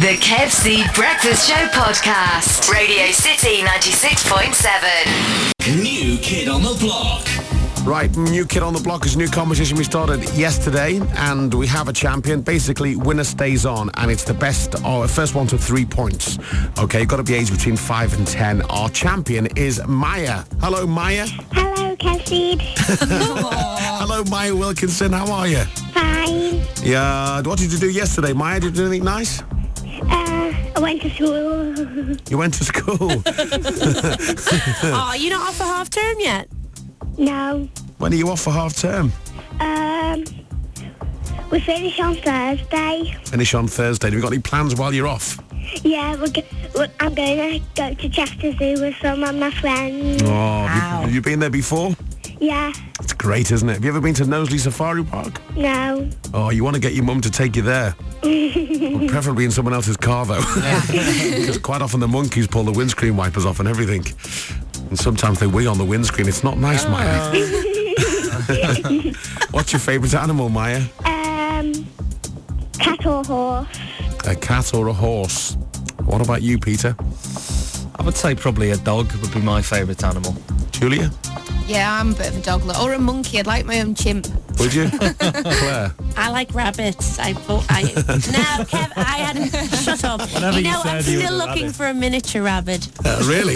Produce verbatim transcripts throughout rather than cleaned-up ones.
The Kev C Breakfast Show Podcast. Radio City ninety-six point seven. New Kid on the Block. Right, New Kid on the Block is a new competition we started yesterday, and we have a champion. Basically, winner stays on, and it's the best, or first one to three points. Okay, you've got to be aged between five and ten. Our champion is Maya. Hello, Maya. Hello, Cassie. Hello, Maya Wilkinson. How are you? Fine. Yeah. What did you do yesterday, Maya? Did you do anything nice? Uh, I went to school. You went to school. Oh, you're not off for half term yet? No. When are you off for half term? Um, we finish on Thursday. Finish on Thursday. Have you got any plans while you're off? Yeah, we're go- we're, I'm going to go to Chester Zoo with some of my friends. Oh, have you, have you been there before? Yeah. It's great, isn't it? Have you ever been to Knowsley Safari Park? No. Oh, you want to get your mum to take you there? Well, preferably in someone else's car, though. Because quite often the monkeys pull the windscreen wipers off and everything. And sometimes they wee on the windscreen. It's not nice, Maya. What's your favourite animal, Maya? Um, cat or horse. A cat or a horse? What about you, Peter? I would say probably a dog would be my favourite animal. Julia? Yeah, I'm a bit of a dog lover. Or a monkey. I'd like my own chimp. Would you? Claire? I like rabbits. I thought I... No, Kev, I hadn't... Shut up. Whenever you you know, said I'm you still were a looking rabbit. for a miniature rabbit. Uh, really?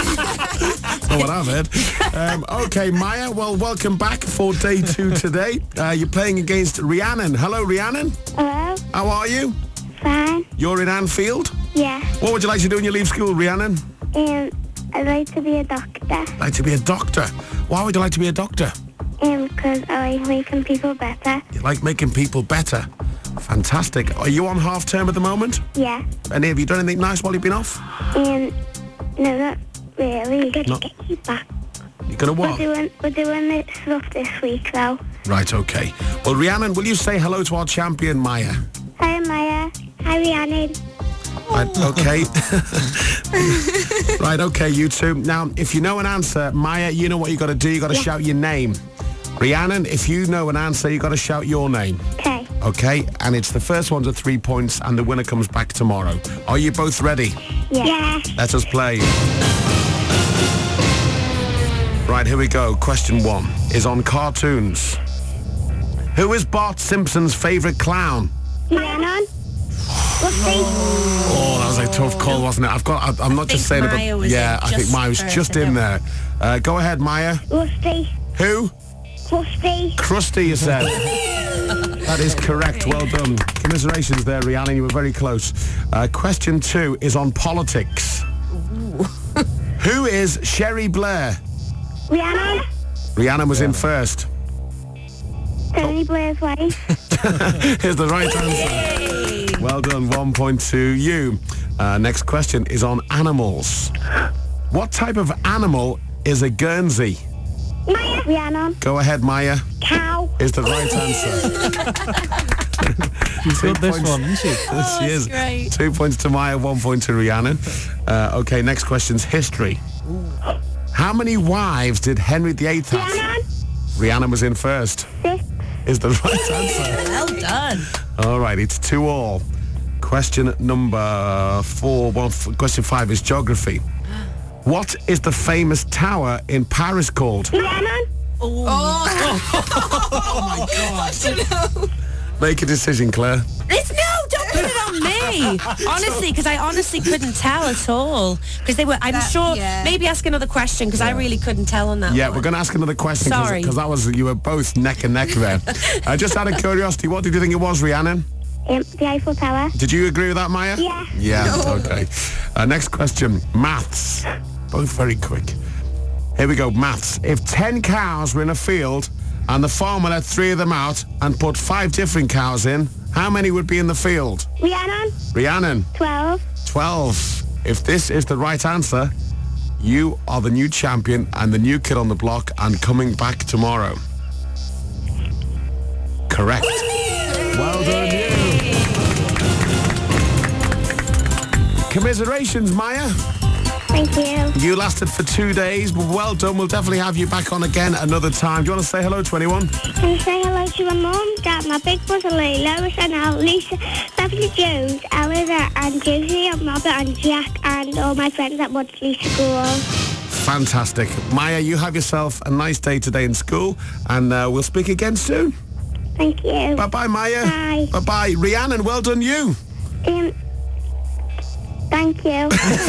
Not what I've heard. Um, okay, Maya, well, welcome back for day two today. Uh, you're playing against Rhiannon. Hello, Rhiannon. Hello. How are you? Fine. You're in Anfield. Yeah. What would you like to do when you leave school, Rhiannon? Um, I'd like to be a doctor. Like to be a doctor. Why would you like to be a doctor? Um, because I like making people better. You like making people better. Fantastic. Are you on half term at the moment? Yeah. And have you done anything nice while you've been off? Um, no, not really. Good No. to get you back. You're going to We're what? doing, we're doing this stuff this week, though. Right, okay. Well, Rhiannon, will you say hello to our champion, Maya? Hi, Maya. Hi, Rhiannon. Right, okay. Right, okay, you two. Now, if you know an answer, Maya, you know what you got to do. You got to Yeah. shout your name. Rhiannon, if you know an answer, you got to shout your name. Okay. Okay, and it's the first one to three points, and the winner comes back tomorrow. Are you both ready? Yeah. Yeah. Let us play. Right, here we go. Question one is on cartoons. Who is Bart Simpson's favourite clown? Rhiannon. Rusty. Oh, that was a tough call, wasn't it? I've got. I, I'm not just saying think it, Maya but was yeah, in I think just Maya was first, just I in don't- there. Uh, go ahead, Maya. Rusty. Who? Rusty. Krusty, you said. That is correct. Well done. Commiserations there, Rhiannon. You were very close. Uh, question two is on politics. Who is Sherry Blair? Rhiannon. Rhiannon was in first. Tony Blair's wife. Here's the right answer. Well done. One point to you. Uh, next question is on animals. What type of animal is a Guernsey? Maya. Rhiannon. Go ahead, Maya. Cow. Is the right answer. She's Two got this points. one, isn't she? Oh, She is. great. Two points to Maya, one point to Rhiannon. Uh, okay, next question's history. How many wives did Henry the Eighth have? Rhiannon. Rhiannon was in first. Six. Is the right answer. Well done. All right, it's two all. Question number four. Well, f- question five is geography. What is the famous tower in Paris called? Rhiannon. Make a decision, Claire. It's no, don't put it on me. Honestly, because I honestly couldn't tell at all. Because they were, I'm That- sure, yeah. maybe ask another question, because I really couldn't tell on that Yeah, one. we're going to ask another question Sorry. because that was, you were both neck and neck there. uh, just out of curiosity, what did you think it was, Rhiannon? Um, the Eiffel Tower. Did you agree with that, Maya? Yeah. Yeah, okay. Uh, next question, maths. Both very quick. Here we go, maths. If ten cows were in a field and the farmer let three of them out and put five different cows in, how many would be in the field? Rhiannon. Rhiannon, Twelve. twelve. If this is the right answer, you are the new champion and the new kid on the block and coming back tomorrow. Correct. Well done, you. Commiserations, Maya. Thank you. You lasted for two days, but well done. We'll definitely have you back on again another time. Do you want to say hello to anyone? Can I say hello to my mum, Dad, my big brother Lee, Lois and Al, Lisa, Beverly Jones, Eliza and Josie and Robert and Jack and all my friends at Wadsley School. Fantastic. Maya, you have yourself a nice day today in school, and uh, we'll speak again soon. Thank you. Bye-bye, Maya. Bye. Bye-bye. Rhiannon, well done you. Um, thank you.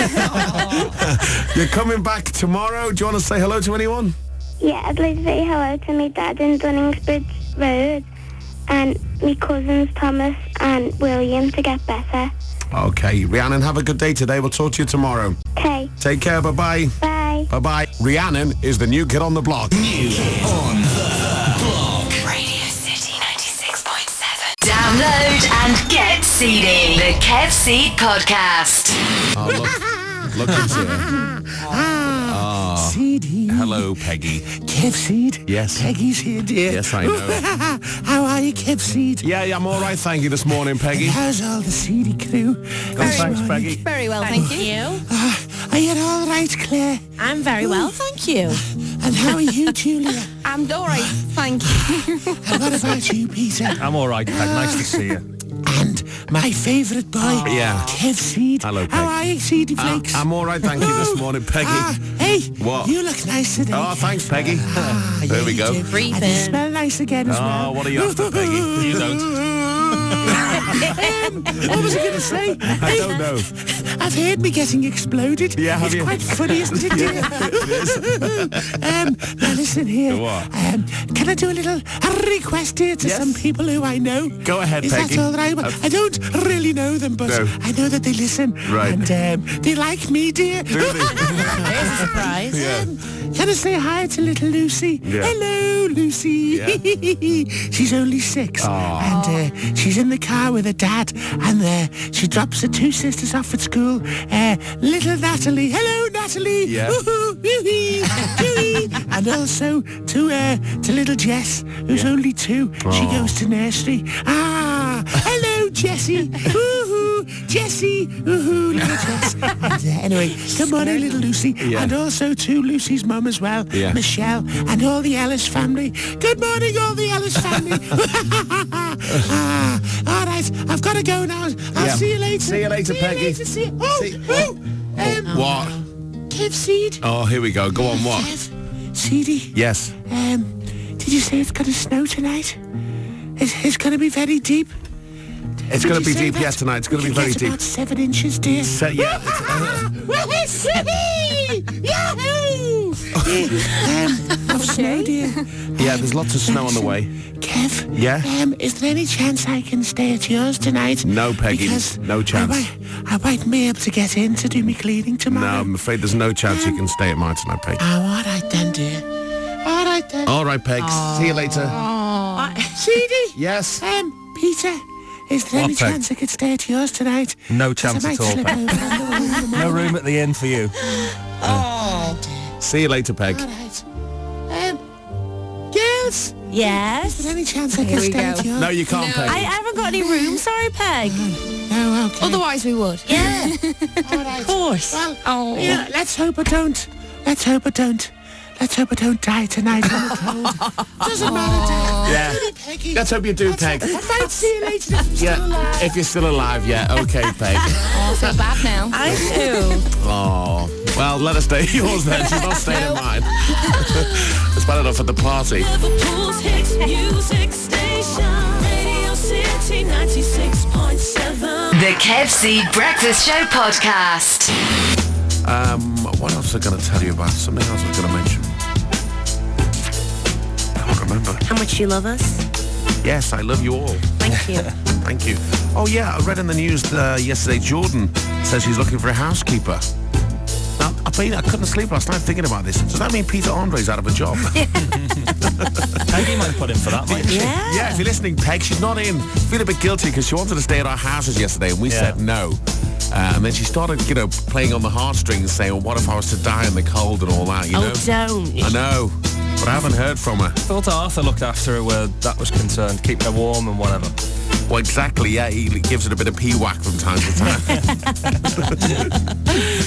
You're coming back tomorrow. Do you want to say hello to anyone? Yeah, I'd like to say hello to my dad in Dunningsbridge Road and my cousins Thomas and William to get better. Okay, Rhiannon, have a good day today. We'll talk to you tomorrow. Okay. Take care. Bye-bye. Bye. Bye-bye. Rhiannon is the new kid on the block. New Kid on the Block. Radio City ninety-six point seven. Download and get seeding. The Kev Seed Podcast. Oh, look. Look at you. Oh. Seedy. Hello, Peggy. Kev Seed. Yes. Peggy's here, dear. Yes, I know. How are you, Kev Seed? Yeah, yeah, I'm all right, thank you, this morning, Peggy. And how's all the Seedy crew? Oh, thanks, Peggy. Very well, thank, you. Uh, are you all right, Claire? I'm very well, thank you. And how are you, Julia? I'm all right, thank you. And what about you, Peter? I'm all right, Peg. Nice to see you. And my favourite boy, Yeah. Kev Seed. Hello, Peg. How are you, Seedy I'm, Flakes? I'm all right, thank you, this morning, Peggy. Ah, hey, What? you look nice today. Oh, thanks, Peggy. Ah, there yeah, we you go. do. Breathe And you in. smell nice again as well. Oh, what are you after, Peggy? You don't. Um, what was I going to say? I don't know. I've heard me getting exploded. Yeah, have it's you? quite funny, isn't it, dear? um, now listen here. What? Um, can I do a little request here to Yes. some people who I know? Go ahead, Is Peggy. that all right? Well, Uh, I don't really know them, but No. I know that they listen. Right. And um, they like me, dear. Do they? There's a surprise. Yeah. Um, can I say hi to little Lucy? Yeah. Hello, Lucy. She's only six. And uh, she's in the car with her dad. And uh, she drops her two sisters off at school. Uh, little Natalie. Hello, Natalie. Yeah. Woohoo, woohoo, woohoo. And also to uh, to little Jess, who's Yeah. only two. She goes to nursery. Ah, hello, Jessie. Woohoo, Jessie. Woohoo, little Jess. And, uh, anyway, good morning, little Lucy. Yeah. And also to Lucy's mum as well, Yeah. Michelle, and all the Ellis family. Good morning, all the Ellis family. ah, all right, I've got to go now. I'll Yeah. see you later. See you later, Peggy. Later, see you. Oh, See- oh, um, What? Kev Seed. Oh, here we go. Go on, what? Kev, Seedy. Yes. Um, did you say it's going to snow tonight? It's, it's going to be very deep. It's Did going you to be say deep, that? yes, tonight. It's going to We be can very get deep. about seven inches, dear. So, yeah. it's, uh, Woohoo! Yahoo! um, of snow, dear. yeah, there's lots of snow on the way. Kev. Yeah? Um, is there any chance I can stay at yours tonight? No, Peggy, Because no chance. I might, I might be able to get in to do me cleaning No, tomorrow. I'm afraid there's no chance you can stay at mine tonight, Peg. Oh, all right then, dear. All right then. All right, Peg. See you later. Seedy. Yes. Um, Peter, is there What, any Peg? chance I could stay at yours tonight? No 'Cause chance I at might all, slip Peg. over on the way in the No morning. room at the inn for you. See you later, Peg. All right. Um, girls, is Yes. there any chance I Here can we stay go. at yours? No, you can't, No. I Peg. haven't got any room, sorry, Peg. No, okay. Otherwise we would. Yeah, All right. of course. Well, Oh. yeah, let's hope I don't. Let's hope I don't. Let's hope I don't die tonight on the cold. Doesn't matter, dear. Yeah. Maybe Peggy. Let's hope you do, Peg. I might see you later if I'm still Yeah, alive. if you're still alive, yeah. Okay, Peg. Oh, I feel bad now. I do. Oh, well, let us stay at yours then. She's not staying at mine. It's bad enough at the party. Liverpool's hit music station, Radio City ninety-six point seven. The Kev Seed Breakfast Show Podcast. Um, what else was I going to tell you about? Something else I was going to mention. Can't remember. How much you love us? Yes, I love you all. Thank you. Thank you. Oh, yeah, I read in the news uh, yesterday, Jordan says she's looking for a housekeeper. Now, I mean, I couldn't sleep last night thinking about this. Does that mean Peter Andre's out of a job? Peggy might put in for that, mightn't she? Yeah. Yeah, if you're listening, Peg, she's not in. Feel a bit guilty because she wanted to stay at our houses yesterday and we Yeah. said no. Uh, and then she started, you know, playing on the heartstrings saying, well, what if I was to die in the cold and all that, you know? Oh, don't. I know, but I haven't heard from her. Thought Arthur looked after her where that was concerned, keeping her warm and whatever. Well, exactly, yeah, he gives it a bit of pee-whack from time to time.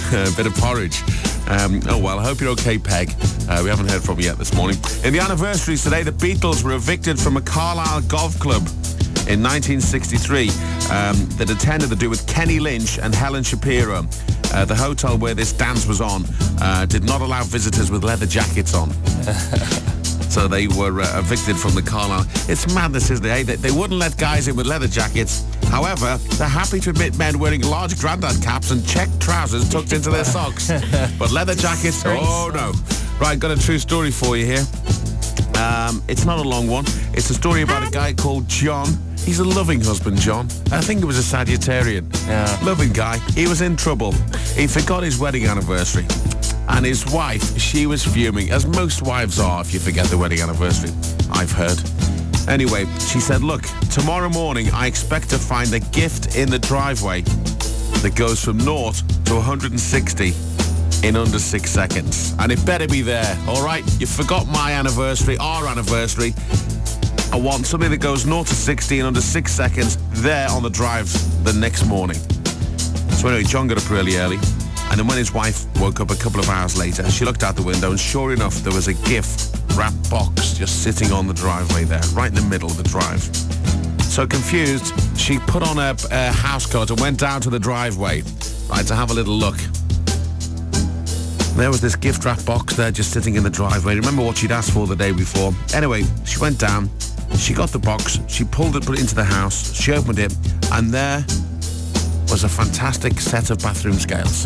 a bit of porridge. Um, oh, well, I hope you're okay, Peg. Uh, we haven't heard from you yet this morning. In the anniversaries today, the Beatles were evicted from a Carlisle golf club in nineteen sixty-three um, that attended to do with Kenny Lynch and Helen Shapiro. Uh, the hotel where this dance was on uh, did not allow visitors with leather jackets on. So they were uh, evicted from the Carlisle. It's madness, isn't it? Eh? They, they wouldn't let guys in with leather jackets. However, they're happy to admit men wearing large grandad caps and checked trousers tucked into their socks. But leather jackets, oh no. Right, got a true story for you here. Um, it's not a long one. It's a story about a guy called John. He's a loving husband, John. I think he was a Sagittarian. Yeah. Loving guy. He was in trouble. He forgot his wedding anniversary. And his wife, she was fuming, as most wives are if you forget the wedding anniversary, I've heard. Anyway, she said, look, tomorrow morning I expect to find a gift in the driveway that goes from naught to one hundred sixty in under six seconds. And it better be there, all right? You forgot my anniversary, our anniversary. I want something that goes naught to sixty in under six seconds there on the drive the next morning. So anyway, John got up really early. And then when his wife woke up a couple of hours later, she looked out the window and sure enough, there was a gift wrapped box just sitting on the driveway there, right in the middle of the drive. So confused, she put on a, a house coat and went down to the driveway, right, to have a little look. There was this gift wrap box there just sitting in the driveway. Remember what she'd asked for the day before. Anyway, she went down, she got the box, she pulled it, put it into the house, she opened it, and there was a fantastic set of bathroom scales.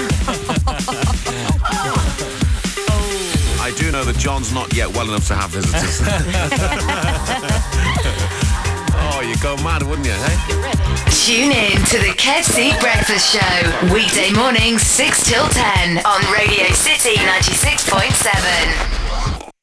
I do know that John's not yet well enough to have visitors. Oh, you'd go mad, wouldn't you, hey? Tune in to the Kev C Breakfast Show, weekday mornings six till ten on Radio City ninety-six point seven.